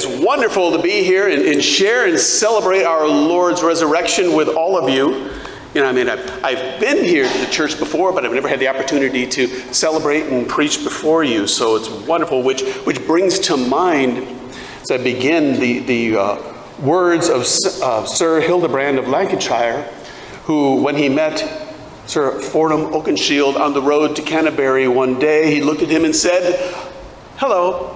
It's wonderful to be here and share and celebrate our Lord's resurrection with all of you. You know, I mean, I've been here to the church before, but I've never had the opportunity to celebrate and preach before you. So it's wonderful, which brings to mind, as I begin, the words of Sir Hildebrand of Lancashire, who, when he met Sir Fordham Oakenshield on the road to Canterbury one day, he looked at him and said, "Hello."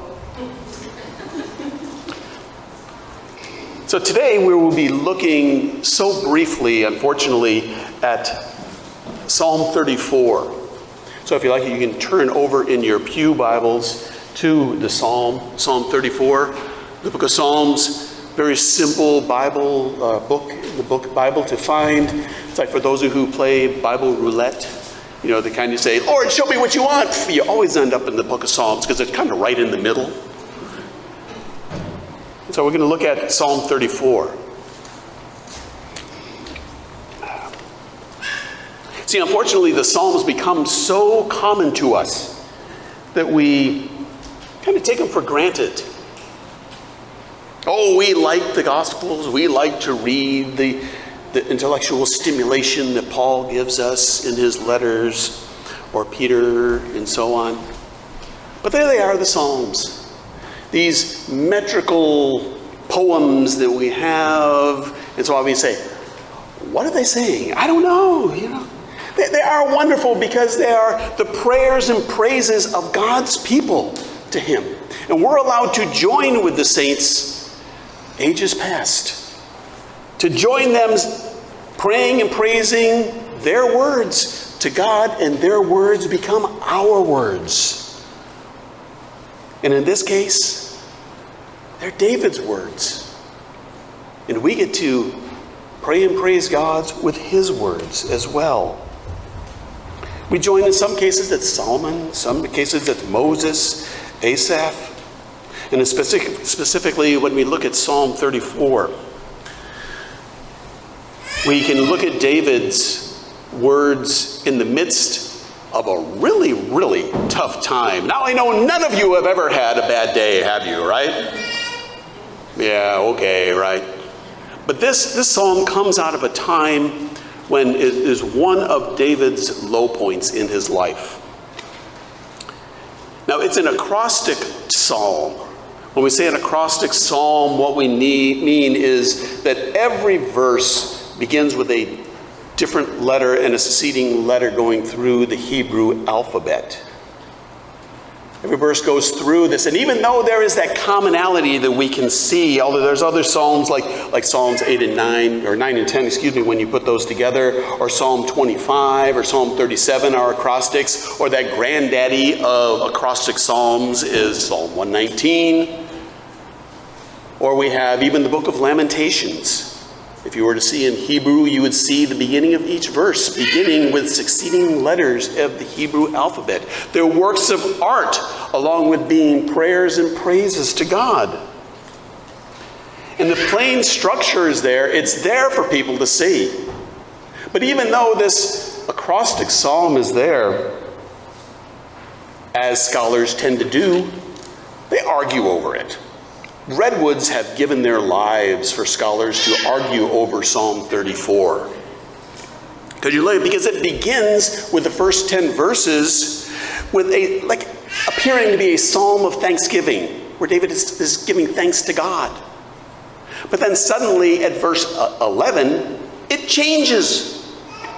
So today we will be looking so briefly, unfortunately, at Psalm 34. So if you like, you can turn over in your pew Bibles to the Psalm 34. The book of Psalms, very simple Bible book Bible to find. It's like for those of you who play Bible roulette, you know, they kind of say, "Lord, show me what you want." You always end up in the book of Psalms because it's kind of right in the middle. So we're going to look at Psalm 34. See, unfortunately, the Psalms become so common to us that we kind of take them for granted. Oh, we like the Gospels. We like to read the intellectual stimulation that Paul gives us in his letters, or Peter, and so on. But there they are, the Psalms. These metrical poems that we have. And so we say, what are they saying? I don't know, you know. They are wonderful because they are the prayers and praises of God's people to him. And we're allowed to join with the saints ages past, to join them praying and praising their words to God, and their words become our words. And in this case, they're David's words. And we get to pray and praise God with his words as well. We join in some cases that's Solomon, some cases that's Moses, Asaph. And specifically when we look at Psalm 34, we can look at David's words in the midst of a really, really tough time. Now, I know none of you have ever had a bad day, have you, right? Yeah, okay, right. But this psalm comes out of a time when it is one of David's low points in his life. Now, it's an acrostic psalm. When we say an acrostic psalm, what we mean is that every verse begins with a different letter and a succeeding letter going through the Hebrew alphabet. Every verse goes through this, and even though there is that commonality that we can see, although there's other psalms like Psalms 8 and 9, or 9 and 10, when you put those together, or Psalm 25 or Psalm 37 are acrostics, or that granddaddy of acrostic psalms is Psalm 119, or we have even the book of Lamentations. If you were to see in Hebrew, you would see the beginning of each verse, beginning with succeeding letters of the Hebrew alphabet. They're works of art, along with being prayers and praises to God. And the plain structure is there. It's there for people to see. But even though this acrostic psalm is there, as scholars tend to do, they argue over it. Redwoods have given their lives for scholars to argue over Psalm 34. Because it begins with the first 10 verses with appearing to be a psalm of thanksgiving, where David is giving thanks to God. But then suddenly at verse 11, it changes.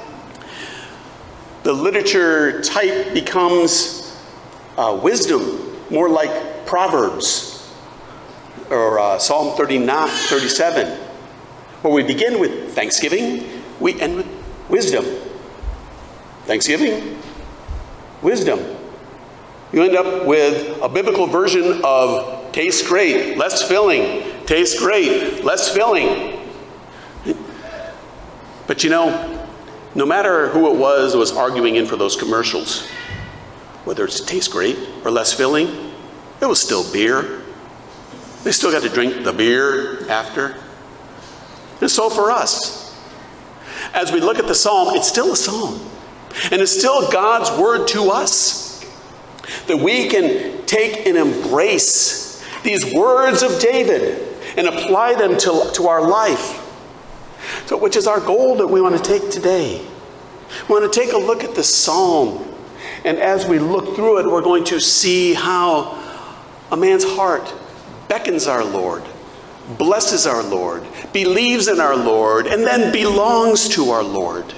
The literature type becomes wisdom, more like Proverbs, or Psalm 37, where we begin with thanksgiving, we end with wisdom. Thanksgiving, wisdom. You end up with a biblical version of tastes great, less filling, tastes great, less filling. But you know, no matter who it was arguing in for those commercials, whether it's tastes great or less filling, it was still beer. They still got to drink the beer after. And so for us, as we look at the psalm, it's still a psalm. And it's still God's word to us, that we can take and embrace these words of David and apply them to our life. So, which is our goal that we want to take today. We want to take a look at the psalm. And as we look through it, we're going to see how a man's heart beckons our Lord, blesses our Lord, believes in our Lord, and then belongs to our Lord.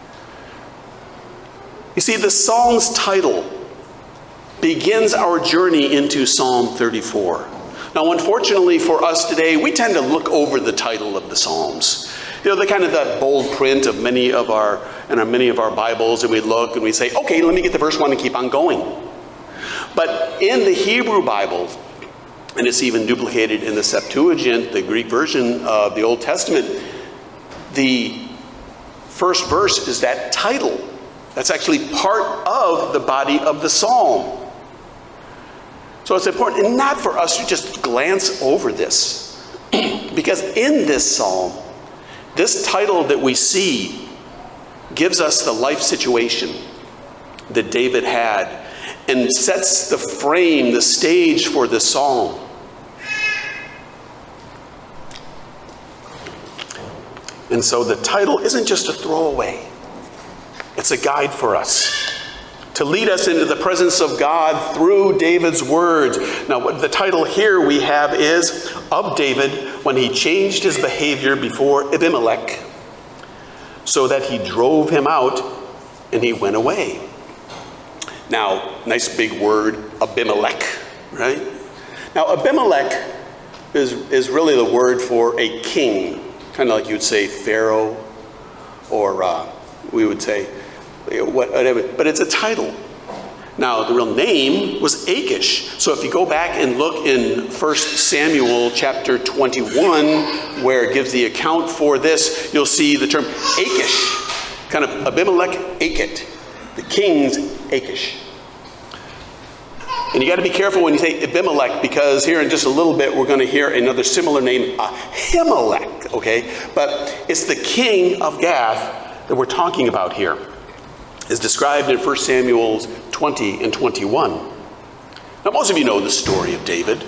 You see, the psalm's title begins our journey into Psalm 34. Now, unfortunately for us today, we tend to look over the title of the Psalms. You know, the kind of that bold print of many of our Bibles, and we look and we say, okay, let me get the verse 1 and keep on going. But in the Hebrew Bible, and it's even duplicated in the Septuagint, the Greek version of the Old Testament, the first verse is that title. That's actually part of the body of the psalm. So it's important, and not for us to just glance over this, because in this psalm, this title that we see gives us the life situation that David had and sets the frame, the stage for the psalm. And so the title isn't just a throwaway. It's a guide for us to lead us into the presence of God through David's words. Now, what the title here we have is of David when he changed his behavior before Abimelech, so that he drove him out and he went away. Now, nice big word, Abimelech, right? Now, Abimelech is really the word for a king, kind of like you'd say Pharaoh, or we would say whatever, but it's a title. Now, the real name was Achish. So if you go back and look in 1 Samuel chapter 21, where it gives the account for this, you'll see the term Achish, kind of Abimelech Achit, the king's Achish. And you got to be careful when you say Abimelech, because here in just a little bit we're going to hear another similar name, Ahimelech, okay? But it's the king of Gath that we're talking about here. Is described in 1 Samuel 20 and 21. Now, most of you know the story of David,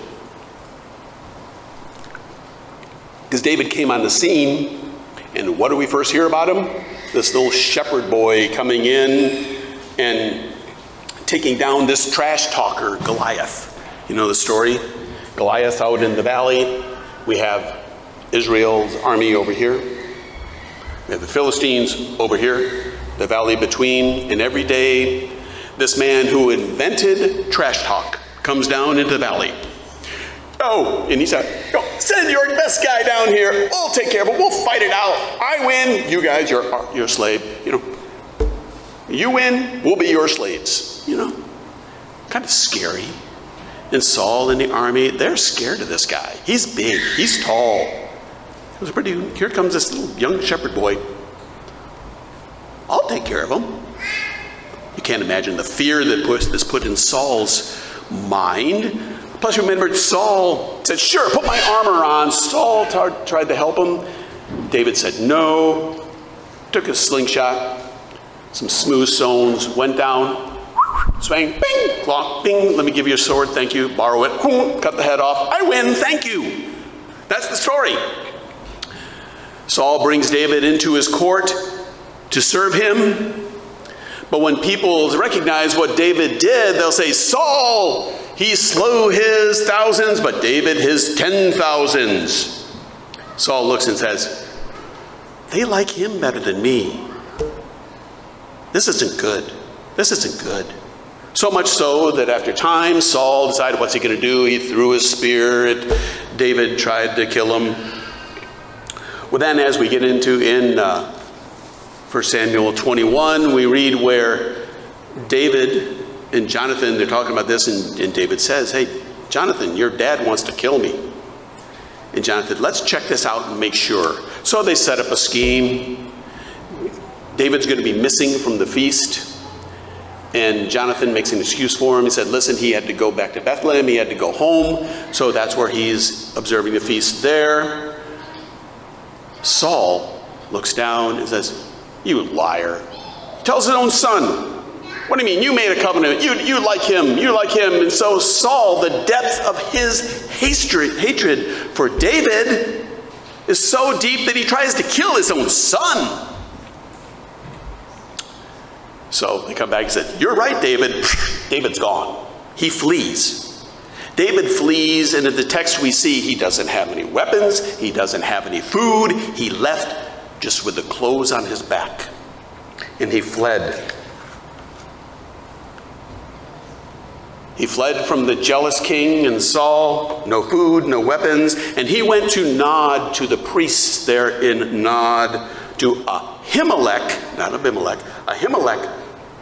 because David came on the scene, and what do we first hear about him? This little shepherd boy coming in and taking down this trash talker, Goliath. You know the story? Goliath out in the valley. We have Israel's army over here. We have the Philistines over here. The valley between, and every day this man who invented trash talk comes down into the valley. Oh, and he said, send your best guy down here. We'll take care of it. We'll fight it out. I win. You guys, you're a slave. You know, you win. We'll be your slaves. You know, kind of scary. And Saul and the army, they're scared of this guy. He's big. He's tall. It was pretty. Here comes this little young shepherd boy. I'll take care of him. You can't imagine the fear that is put in Saul's mind. Plus, remember, Saul said, sure, put my armor on. Saul tried to help him. David said no. Took a slingshot, some smooth stones, went down, swang, bing, clock, bing, let me give you a sword, thank you, borrow it, cut the head off, I win, thank you. That's the story. Saul brings David into his court to serve him. But when people recognize what David did, they'll say, Saul, he slew his thousands, but David his 10,000s. Saul looks and says, they like him better than me. This isn't good. This isn't good. So much so that after time, Saul decided what's he going to do. He threw his spear at David, tried to kill him. Well, then as we get into in 1 Samuel 21, we read where David and Jonathan, they're talking about this, and David says, hey, Jonathan, your dad wants to kill me. And Jonathan, let's check this out and make sure. So they set up a scheme. David's going to be missing from the feast. And Jonathan makes an excuse for him. He said, listen, he had to go back to Bethlehem. He had to go home. So that's where he's observing the feast there. Saul looks down and says, you liar. Tells his own son. What do you mean? You made a covenant. You like him. You like him. And so Saul, the depth of his hatred for David is so deep that he tries to kill his own son. So they come back and said, you're right, David. David's gone. He flees. David flees, and in the text we see he doesn't have any weapons. He doesn't have any food. He left just with the clothes on his back. And he fled. He fled from the jealous king and Saul, no food, no weapons, and he went to Nod, to the priests there in Nod, to Ahimelech, not Abimelech, Ahimelech,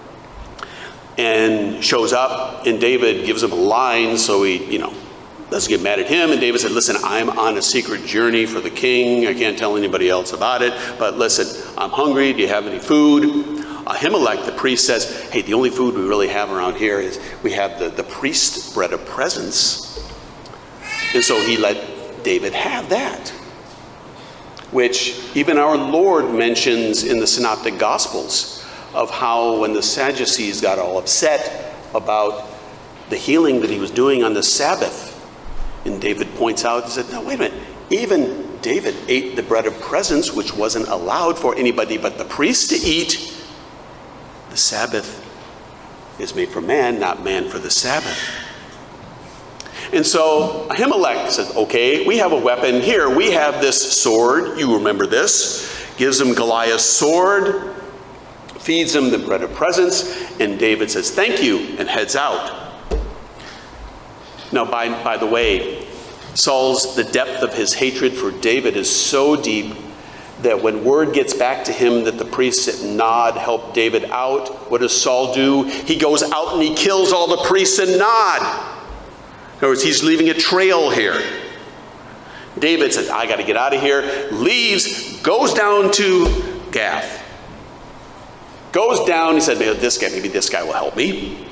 and shows up, and David gives him a line, so he, doesn't get mad at him. And David said, listen, I'm on a secret journey for the king. I can't tell anybody else about it, but listen, I'm hungry. Do you have any food? Ahimelech, the priest, says, hey, the only food we really have around here is we have the priest bread of presence. And so he let David have that, which even our Lord mentions in the Synoptic Gospels, of how when the Sadducees got all upset about the healing that he was doing on the Sabbath, and David points out, he said, no, wait a minute, even David ate the bread of presence, which wasn't allowed for anybody but the priest to eat. The Sabbath is made for man, not man for the Sabbath. And so Ahimelech says, okay, we have a weapon here. We have this sword. You remember this. Gives him Goliath's sword, feeds him the bread of presence, and David says, thank you, and heads out. Now, by the way, the depth of his hatred for David is so deep that when word gets back to him that the priests at Nod helped David out, what does Saul do? He goes out and he kills all the priests in Nod. In other words, he's leaving a trail here. David says, I got to get out of here, leaves, goes down to Gath. Goes down, he said, maybe this guy will help me.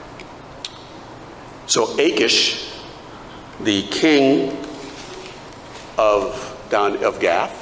So Achish, the king of Gath,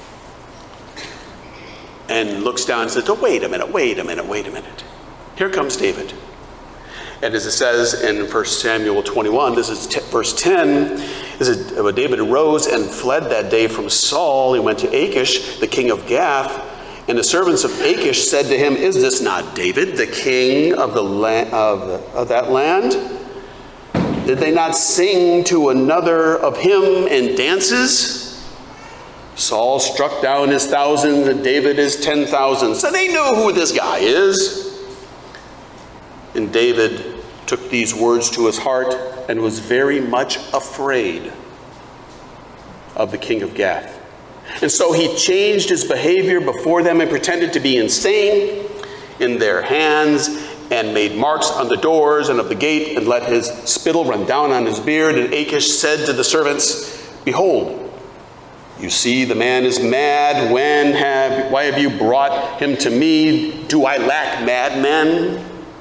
and looks down and says, oh, wait a minute. Here comes David. And as it says in 1 Samuel 21, this is verse 10, David arose and fled that day from Saul. He went to Achish, the king of Gath, and the servants of Achish said to him, is this not David, the king of that land? Did they not sing to another of him in dances? Saul struck down his 1,000 and David his 10,000. So they knew who this guy is. And David took these words to his heart and was very much afraid of the king of Gath. And so he changed his behavior before them and pretended to be insane in their hands, and made marks on the doors and of the gate, and let his spittle run down on his beard. And Achish said to the servants, behold, you see the man is mad. Why have you brought him to me? Do I lack madmen?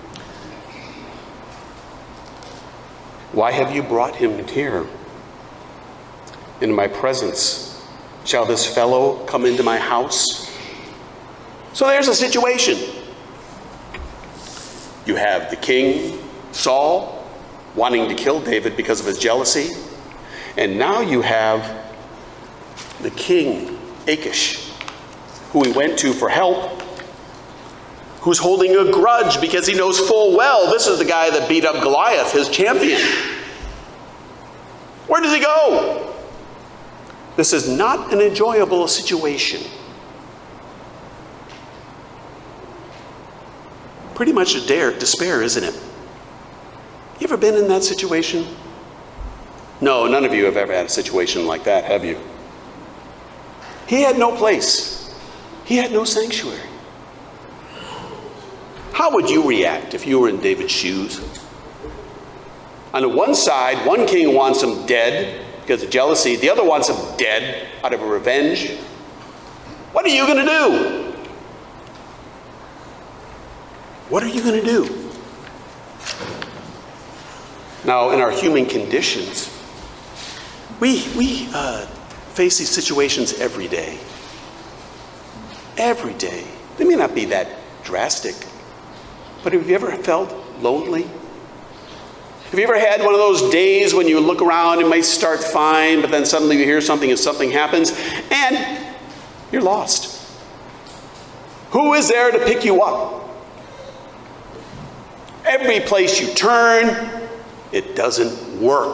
Why have you brought him here in my presence? Shall this fellow come into my house? So there's a situation. You have the king, Saul, wanting to kill David because of his jealousy. And now you have the king, Achish, who he went to for help, who's holding a grudge because he knows full well this is the guy that beat up Goliath, his champion. Where does he go? This is not an enjoyable situation. Pretty much despair, isn't it? You ever been in that situation? No, none of you have ever had a situation like that, have you? He had no place. He had no sanctuary. How would you react if you were in David's shoes? On the one side, one king wants him dead because of jealousy. The other wants him dead out of a revenge. What are you going to do? What are you going to do? Now, in our human conditions, we face these situations every day. Every day. They may not be that drastic. But have you ever felt lonely? Have you ever had one of those days when you look around, it might start fine, but then suddenly you hear something and something happens, and you're lost? Who is there to pick you up? Every place you turn, it doesn't work.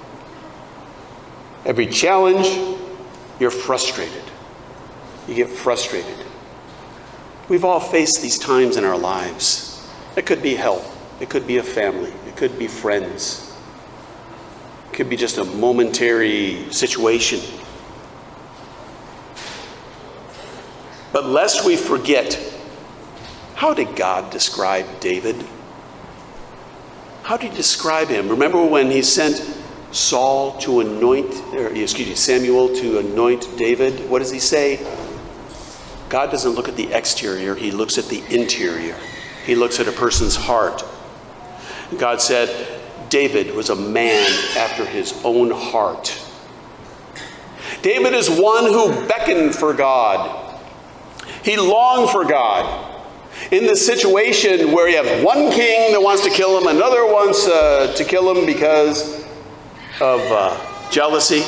Every challenge, you're frustrated. You get frustrated. We've all faced these times in our lives. It could be health. It could be a family. It could be friends. It could be just a momentary situation. But lest we forget, how did God describe David? How did he describe him? Remember when he sent Samuel to anoint David? What does he say? God doesn't look at the exterior, he looks at the interior. He looks at a person's heart. God said, David was a man after his own heart. David is one who beckoned for God. He longed for God. In this situation where you have one king that wants to kill him, another wants to kill him because of jealousy,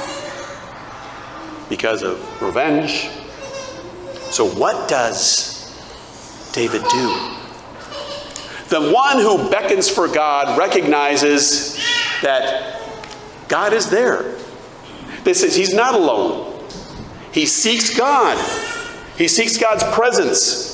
because of revenge. So what does David do? The one who beckons for God recognizes that God is there. This is, he's not alone. He seeks God. He seeks God's presence.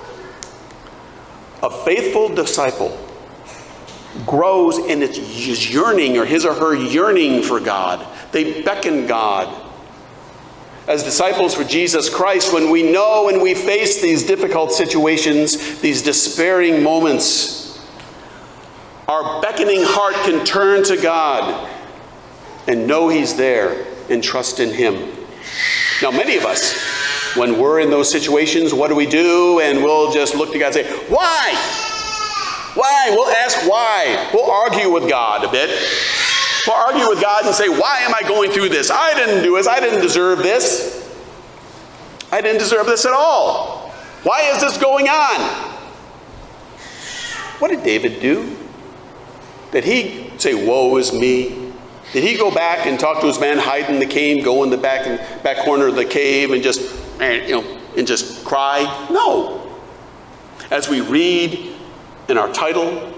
A faithful disciple grows in his yearning, or his or her yearning for God. They beckon God. As disciples for Jesus Christ, when we know and we face these difficult situations, these despairing moments, our beckoning heart can turn to God and know he's there and trust in him. Now, many of us, when we're in those situations, what do? And we'll just look to God and say, why? Why? We'll ask why. We'll argue with God a bit. We'll argue with God and say, why am I going through this? I didn't do this. I didn't deserve this. I didn't deserve this at all. Why is this going on? What did David do? Did he say, woe is me? Did he go back and talk to his man, hide in the cave, go in the back corner of the cave and just cry? No. As we read in our title,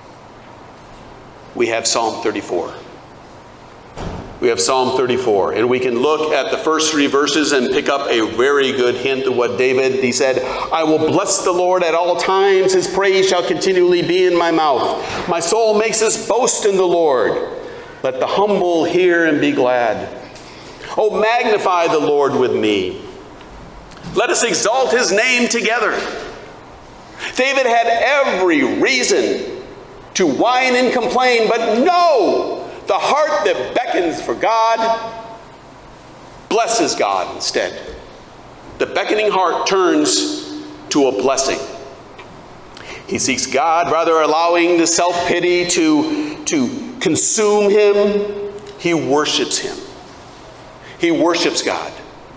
we have Psalm 34. We have Psalm 34, and we can look at the first 3 verses and pick up a very good hint of what he said, I will bless the Lord at all times. His praise shall continually be in my mouth. My soul makes its boast in the Lord. Let the humble hear and be glad. Oh, magnify the Lord with me. Let us exalt his name together. David had every reason to whine and complain, but no! The heart that beckons for God blesses God instead. The beckoning heart turns to a blessing. He seeks God, rather allowing the self-pity to consume him. He worships him. He worships God.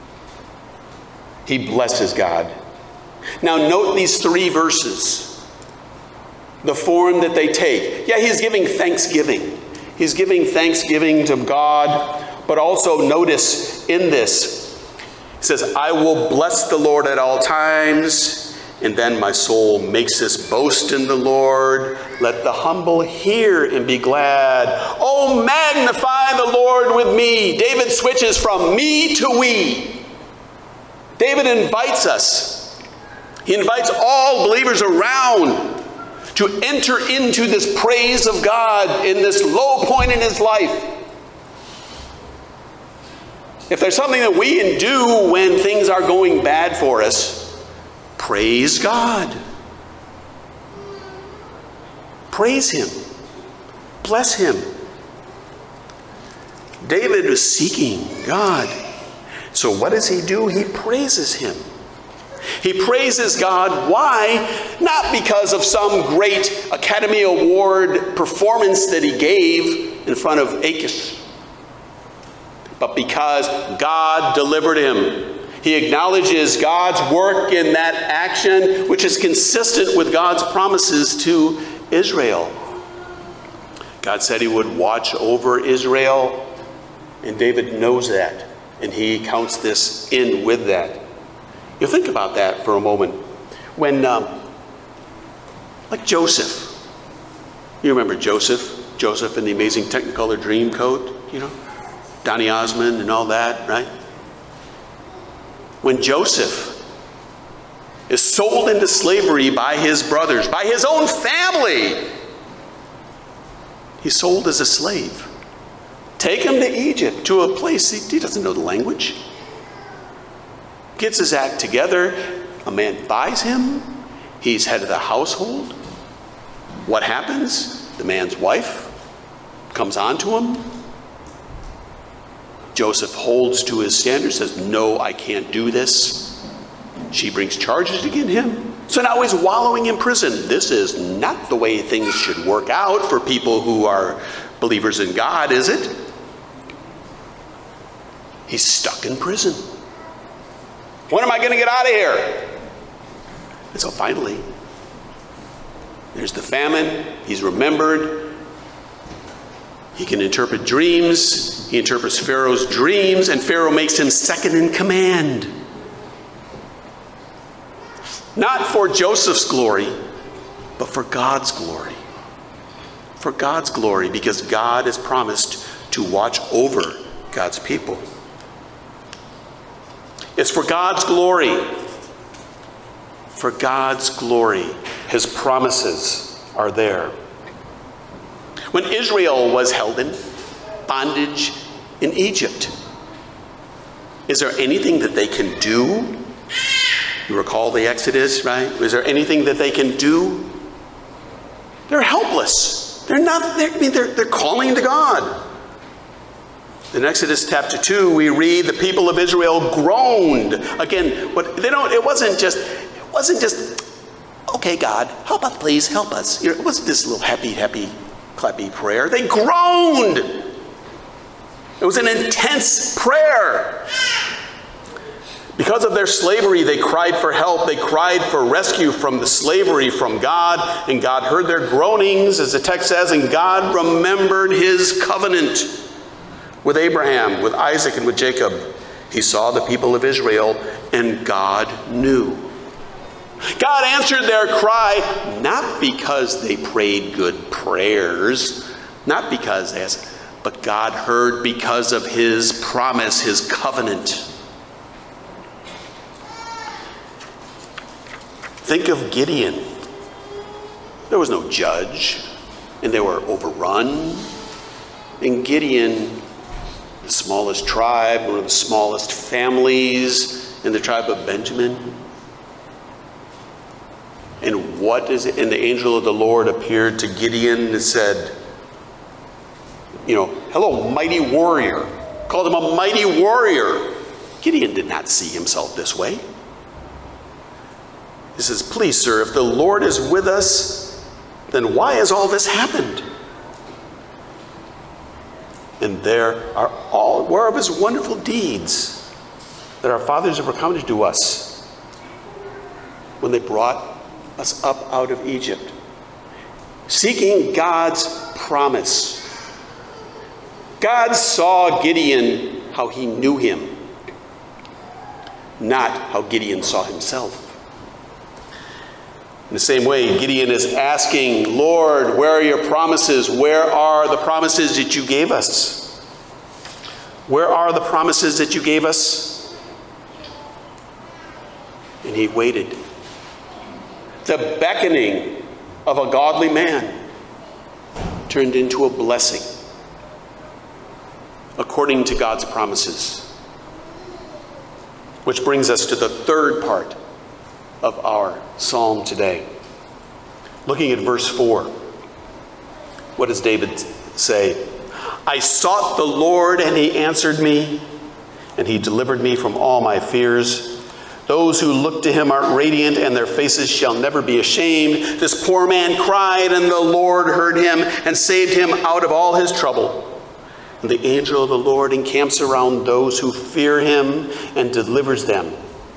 He blesses God. Now note these 3 verses. The form that they take. Yeah, he's giving thanksgiving. He's giving thanksgiving to God, but also notice in this, he says, I will bless the Lord at all times, and then my soul makes its boast in the Lord. Let the humble hear and be glad. Oh, magnify the Lord with me. David switches from me to we. David invites us. He invites all believers around to enter into this praise of God in this low point in his life. If there's something that we can do when things are going bad for us, praise God. Praise him. Bless him. David was seeking God. So what does he do? He praises him. He praises God. Why? Not because of some great Academy Award performance that he gave in front of Achish, but because God delivered him. He acknowledges God's work in that action, which is consistent with God's promises to Israel. God said he would watch over Israel, and David knows that, and he counts this in with that. You think about that for a moment. When, like Joseph, you remember Joseph in the Amazing Technicolor Dreamcoat, you know, Donny Osmond and all that, right? When Joseph is sold into slavery by his brothers, by his own family, he's sold as a slave. Take him to Egypt, to a place he doesn't know the language. Gets his act together. A man buys him. He's head of the household. What happens? The man's wife comes on to him. Joseph holds to his standards, says, no, I can't do this. She brings charges against him. So now he's wallowing in prison. This is not the way things should work out for people who are believers in God, is it? He's stuck in prison. When am I going to get out of here? And so finally, there's the famine. He's remembered. He can interpret dreams. He interprets Pharaoh's dreams, and Pharaoh makes him second in command. Not for Joseph's glory, but for God's glory. For God's glory, because God has promised to watch over God's people. It's for God's glory. For God's glory. His promises are there. When Israel was held in bondage in Egypt, is there anything that they can do? You recall the Exodus, right? Is there anything that they can do? They're helpless. They're calling to God. In Exodus chapter 2, we read the people of Israel groaned. Again, it wasn't just, okay, God, help us, please, help us. It wasn't this little happy, clappy prayer. They groaned. It was an intense prayer. Because of their slavery, they cried for help. They cried for rescue from the slavery from God. And God heard their groanings, as the text says, and God remembered his covenant with Abraham, with Isaac, and with Jacob. He saw the people of Israel, and God knew. God answered their cry, not because they prayed good prayers, but God heard because of his promise, his covenant. Think of Gideon. There was no judge, and they were overrun. And Gideon, the smallest tribe, one of the smallest families in the tribe of Benjamin. And what is it? And the angel of the Lord appeared to Gideon and said, hello, mighty warrior. Called him a mighty warrior. Gideon did not see himself this way. He says, please, sir, if the Lord is with us, then why has all this happened? And there are where are his wonderful deeds that our fathers have recounted to us when they brought us up out of Egypt, seeking God's promise. God saw Gideon how he knew him, not how Gideon saw himself. In the same way, Gideon is asking, Lord, where are your promises? Where are the promises that you gave us? Where are the promises that you gave us? And he waited. The beckoning of a godly man turned into a blessing according to God's promises. Which brings us to the third part of our psalm today. Looking at verse 4. What does David say? I sought the Lord, and he answered me, and he delivered me from all my fears. Those who look to him are radiant, and their faces shall never be ashamed. This poor man cried, and the Lord heard him and saved him out of all his trouble. And the angel of the Lord encamps around those who fear him and delivers them.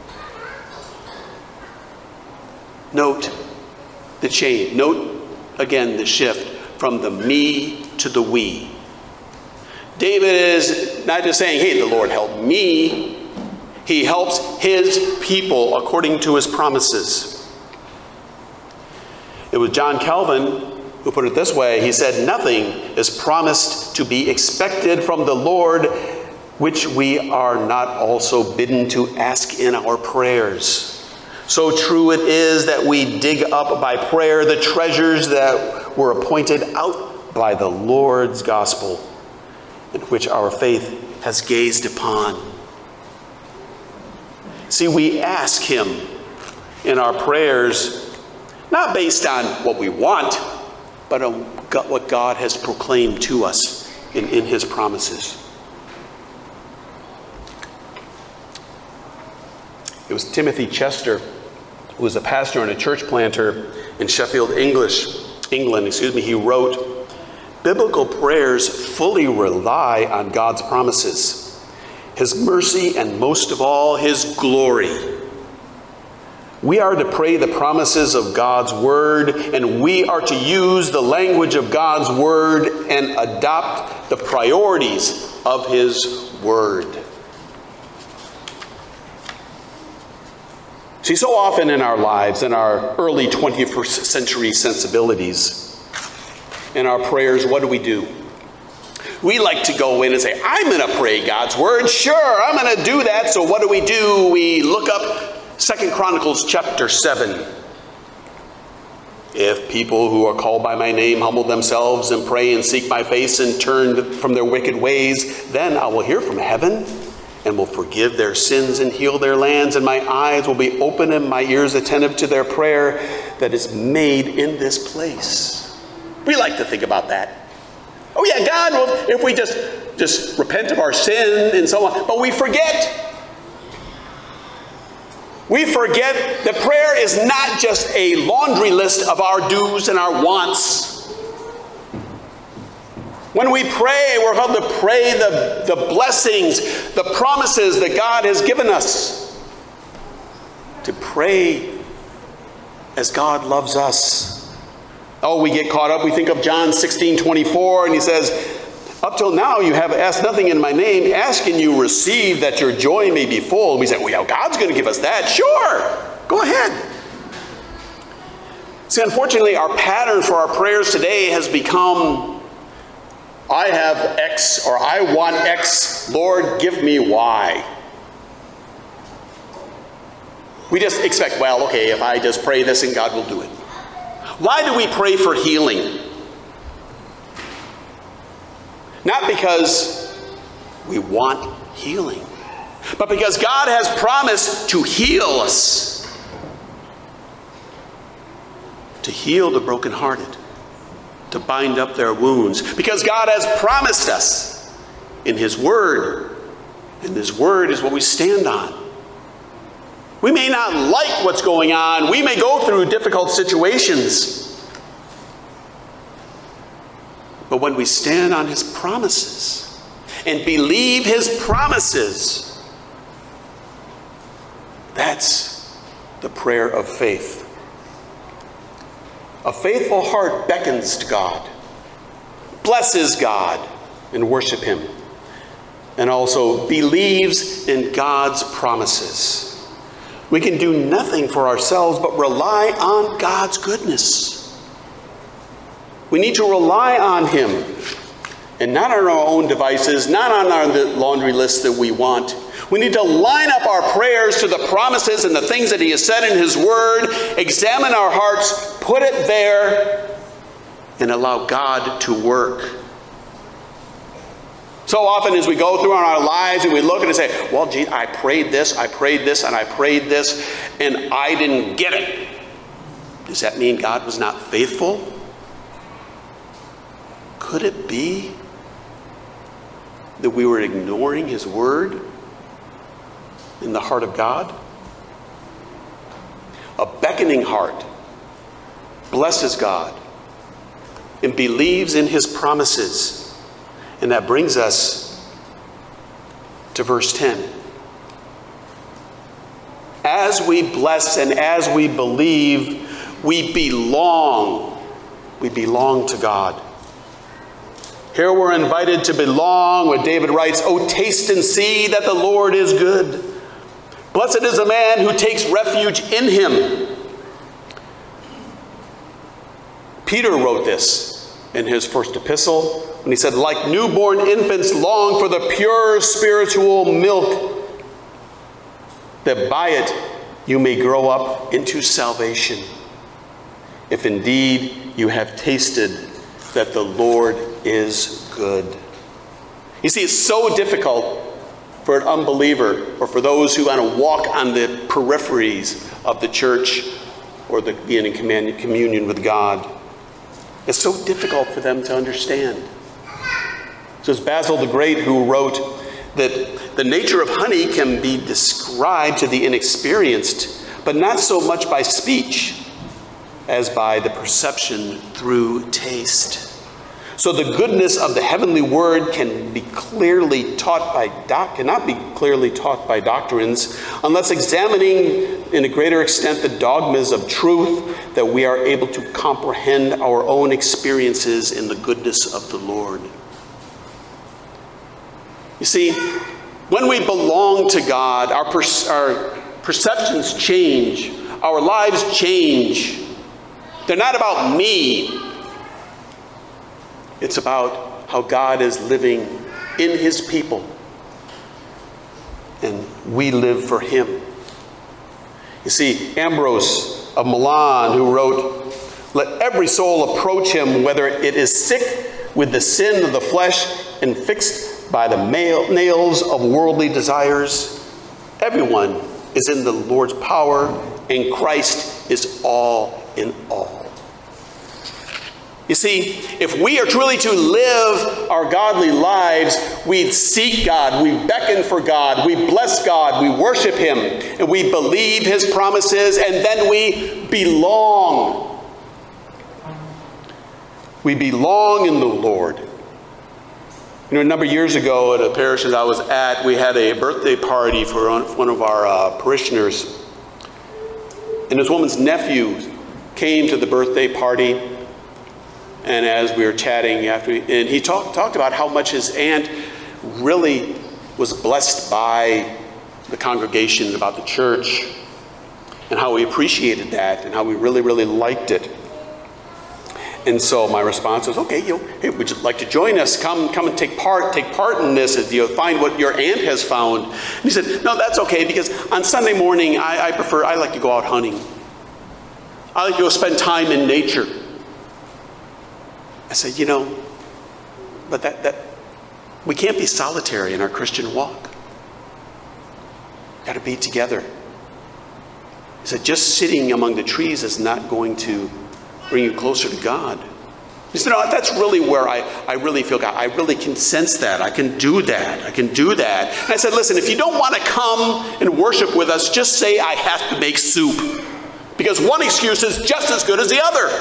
Note the change. Note again the shift from the me to the we. David is not just saying, hey, the Lord help me. He helps his people according to his promises. It was John Calvin who put it this way. He said, nothing is promised to be expected from the Lord which we are not also bidden to ask in our prayers. So true it is that we dig up by prayer the treasures that were appointed out by the Lord's gospel, in which our faith has gazed upon. See, we ask him in our prayers, not based on what we want, but on what God has proclaimed to us in his promises. It was Timothy Chester, who was a pastor and a church planter in Sheffield, England. He wrote, biblical prayers fully rely on God's promises, his mercy, and most of all, his glory. We are to pray the promises of God's word, and we are to use the language of God's word and adopt the priorities of his word. See, so often in our lives, in our early 21st century sensibilities, in our prayers, what do? We like to go in and say, I'm going to pray God's word. Sure, I'm going to do that. So what do? We look up 2 Chronicles chapter 7. If people who are called by my name humble themselves and pray and seek my face and turn from their wicked ways, then I will hear from heaven and will forgive their sins and heal their lands, and my eyes will be open and my ears attentive to their prayer that is made in this place. We like to think about that. Oh yeah, God will, if we just repent of our sin and so on. But we forget. We forget that prayer is not just a laundry list of our do's and our wants. When we pray, we're called to pray the blessings, the promises that God has given us. To pray as God loves us. Oh, we get caught up. We think of John 16:24, and he says, up till now you have asked nothing in my name. Ask and you receive, that your joy may be full. And we say, well, yeah, God's going to give us that. Sure, go ahead. See, unfortunately, our pattern for our prayers today has become, I have X, or I want X, Lord, give me Y. We just expect, well, okay, if I just pray this and God will do it. Why do we pray for healing? Not because we want healing, but because God has promised to heal us. To heal the brokenhearted. To bind up their wounds. Because God has promised us in his word. And his word is what we stand on. We may not like what's going on. We may go through difficult situations. But when we stand on his promises and believe his promises, that's the prayer of faith. A faithful heart beckons to God, blesses God, and worships him, and also believes in God's promises. We can do nothing for ourselves but rely on God's goodness. We need to rely on him, and not on our own devices, not on our laundry list that we want. We need to line up our prayers to the promises and the things that he has said in his word, examine our hearts, put it there, and allow God to work. So often as we go through our lives and we look and say, well, gee, I prayed this, and I prayed this, and I didn't get it. Does that mean God was not faithful? Could it be that we were ignoring his word in the heart of God? A beckoning heart blesses God and believes in his promises And that brings us to verse 10. As we bless and as we believe, we belong to God. Here we're invited to belong, where David writes, "Oh, taste and see that the Lord is good. Blessed is the man who takes refuge in him." Peter wrote this in his first epistle when he said, "Like newborn infants long for the pure spiritual milk, that by it you may grow up into salvation, if indeed you have tasted that the Lord is good." You see, it's so difficult for an unbeliever or for those who want to walk on the peripheries of the church or being in communion with God. It's so difficult for them to understand. So it's Basil the Great who wrote that the nature of honey can be described to the inexperienced, but not so much by speech as by the perception through taste. So the goodness of the heavenly word cannot be clearly taught by doctrines unless examining in a greater extent the dogmas of truth, that we are able to comprehend our own experiences in the goodness of the Lord. You see, when we belong to God, our perceptions change, our lives change. They're not about me. It's about how God is living in his people, and we live for him. You see, Ambrose of Milan, who wrote, "Let every soul approach him, whether it is sick with the sin of the flesh and fixed by the nails of worldly desires. Everyone is in the Lord's power, and Christ is all in all." You see, if we are truly to live our godly lives, we seek God, we beckon for God, we bless God, we worship him, and we believe his promises, and then we belong. We belong in the Lord. You know, a number of years ago at a parish that I was at, we had a birthday party for one of our parishioners. And this woman's nephew came to the birthday party. And as we were chatting and he talked about how much his aunt really was blessed by the congregation, about the church, and how he appreciated that, and how we really, really liked it. And so my response was, "Okay, hey, would you like to join us? Come and take part in this. Find what your aunt has found." And he said, "No, that's okay, because on Sunday morning I like to go out hunting. I like to go spend time in nature." I said, but that we can't be solitary in our Christian walk. Got to be together. He said, just sitting among the trees is not going to bring you closer to God. He said, "No, that's really where I really feel God. I really can sense that. I can do that. I can do that." And I said, "Listen, if you don't want to come and worship with us, just say I have to make soup. Because one excuse is just as good as the other.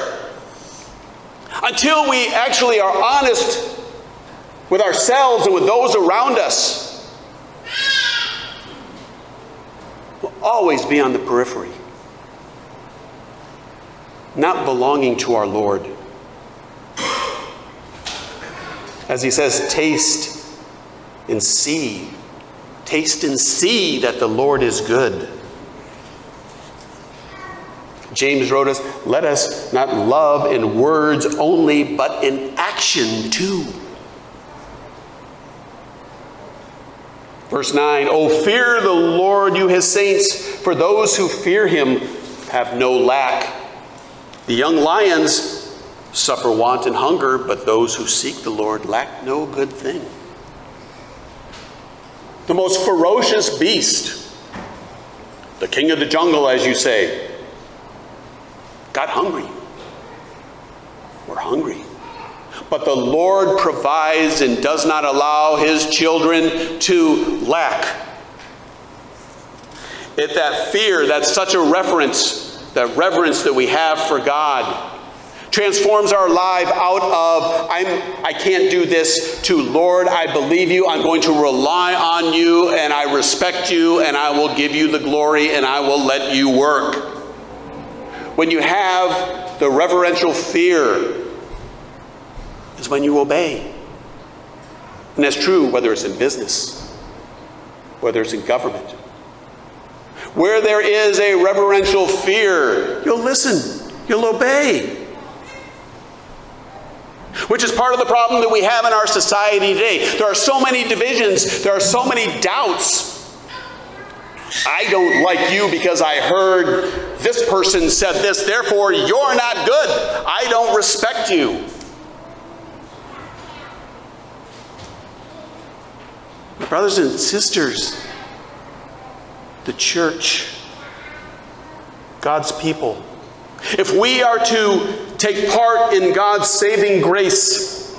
Until we actually are honest with ourselves and with those around us, we'll always be on the periphery, not belonging to our Lord." As he says, taste and see. Taste and see that the Lord is good. James wrote us, "Let us not love in words only, but in action too." Verse 9, "Oh, fear the Lord, you his saints, for those who fear him have no lack. The young lions suffer want and hunger, but those who seek the Lord lack no good thing." The most ferocious beast, the king of the jungle, as you say, got hungry. We're hungry. But the Lord provides and does not allow his children to lack. That fear, that's such a reverence that we have for God, Transforms our life out of, I can't do this, to Lord, I believe you, I'm going to rely on you, and I respect you, and I will give you the glory, and I will let you work. When you have the reverential fear, is when you obey. And that's true whether it's in business, whether it's in government. Where there is a reverential fear, you'll listen, you'll obey. Which is part of the problem that we have in our society today. There are so many divisions, there are so many doubts. I don't like you because I heard this person said this, therefore you're not good. I don't respect you. Brothers and sisters, the church, God's people, if we are to take part in God's saving grace,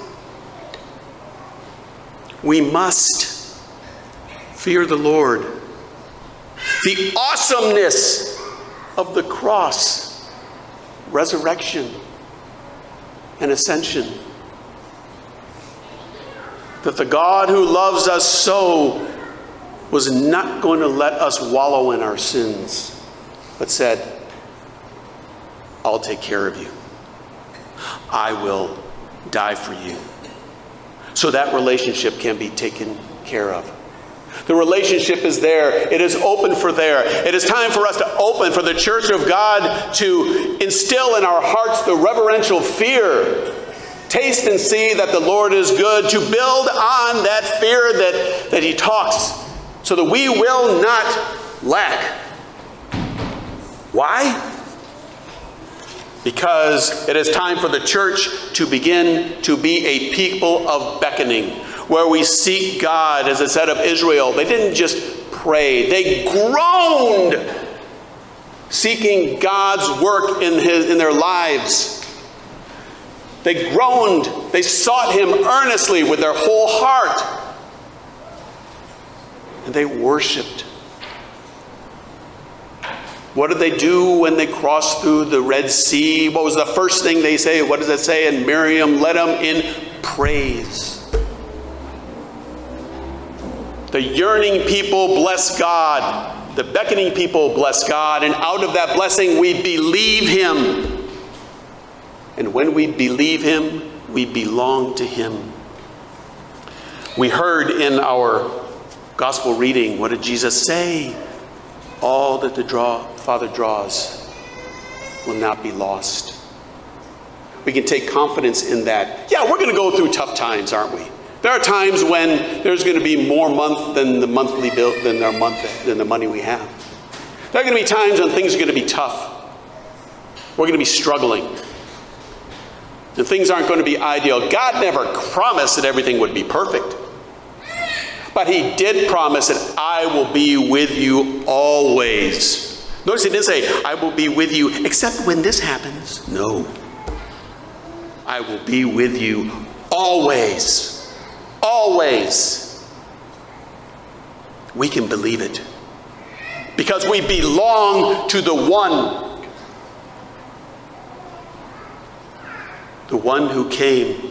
we must fear the Lord. The awesomeness of the cross, resurrection, and ascension. That the God who loves us so was not going to let us wallow in our sins, but said, I'll take care of you. I will die for you. So that relationship can be taken care of. The relationship is there. It is open for there. It is time for us to open, for the church of God to instill in our hearts the reverential fear. Taste and see that the Lord is good, to build on that fear that he talks, so that we will not lack. Why? Because it is time for the church to begin to be a people of beckoning, where we seek God, as it said of Israel. They didn't just pray, they groaned, seeking God's work in their lives. They groaned, they sought him earnestly with their whole heart. And they worshiped. What did they do when they crossed through the Red Sea? What was the first thing they say? What does it say? And Miriam led them in praise. The yearning people bless God. The beckoning people bless God. And out of that blessing, we believe him. And when we believe him, we belong to him. We heard in our gospel reading, what did Jesus say? All that the Father draws will not be lost. We can take confidence in that. Yeah, we're going to go through tough times, aren't we? There are times when there's going to be more month than the monthly bill, than the money we have. There are going to be times when things are going to be tough. We're going to be struggling. And things aren't going to be ideal. God never promised that everything would be perfect. But he did promise that I will be with you always. Notice he didn't say, I will be with you except when this happens. No. I will be with you always. Always. We can believe it. Because we belong to the one. The one who came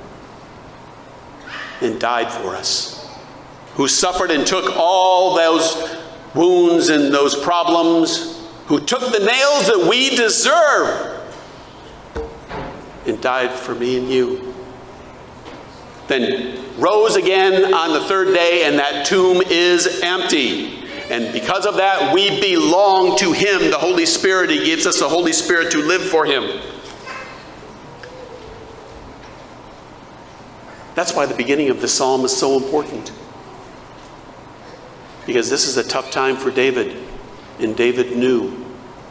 and died for us. Who suffered and took all those wounds and those problems. Who took the nails that we deserve. And died for me and you. Then rose again on the third day, and that tomb is empty. And because of that, we belong to him, the Holy Spirit. He gives us the Holy Spirit to live for him. That's why the beginning of the psalm is so important. Because this is a tough time for David. And David knew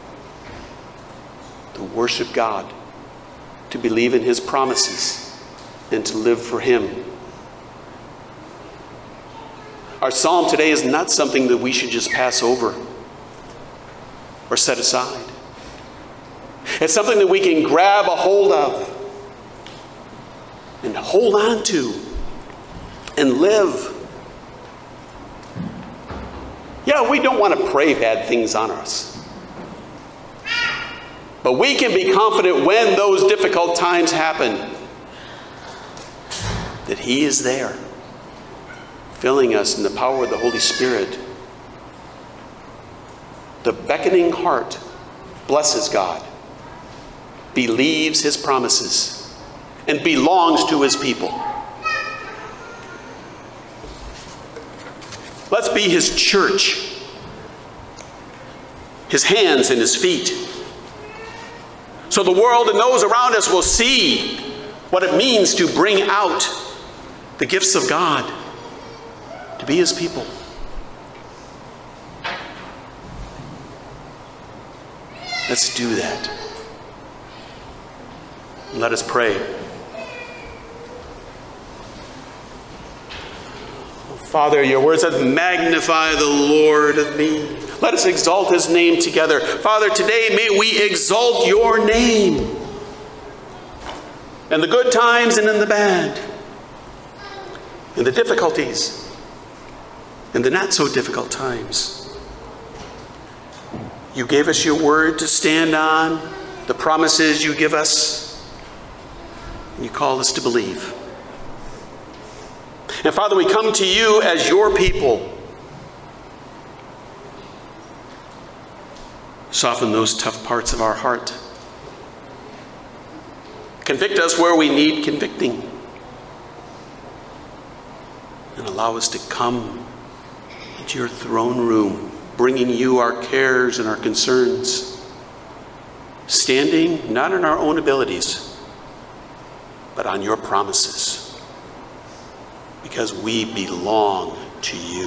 to worship God, to believe in his promises, and to live for him. Our psalm today is not something that we should just pass over or set aside. It's something that we can grab a hold of and hold on to and live. Yeah, we don't want to pray bad things on us. But we can be confident when those difficult times happen that He is there, filling us in the power of the Holy Spirit. The beckoning heart blesses God, believes His promises, and belongs to His people. Let's be His church, His hands and His feet, so the world and those around us will see what it means to bring out the gifts of God, to be His people. Let's do that. Let us pray. Father, your word says, magnify the Lord of me. Let us exalt His name together. Father, today may we exalt your name in the good times and in the bad, in the difficulties, in the not so difficult times. You gave us your word to stand on, the promises you give us, and you call us to believe. And Father, we come to you as your people. Soften those tough parts of our heart. Convict us where we need convicting. And allow us to come into your throne room, bringing you our cares and our concerns, standing not on our own abilities, but on your promises, because we belong to you.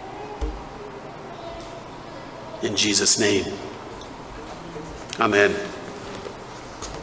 In Jesus' name, amen.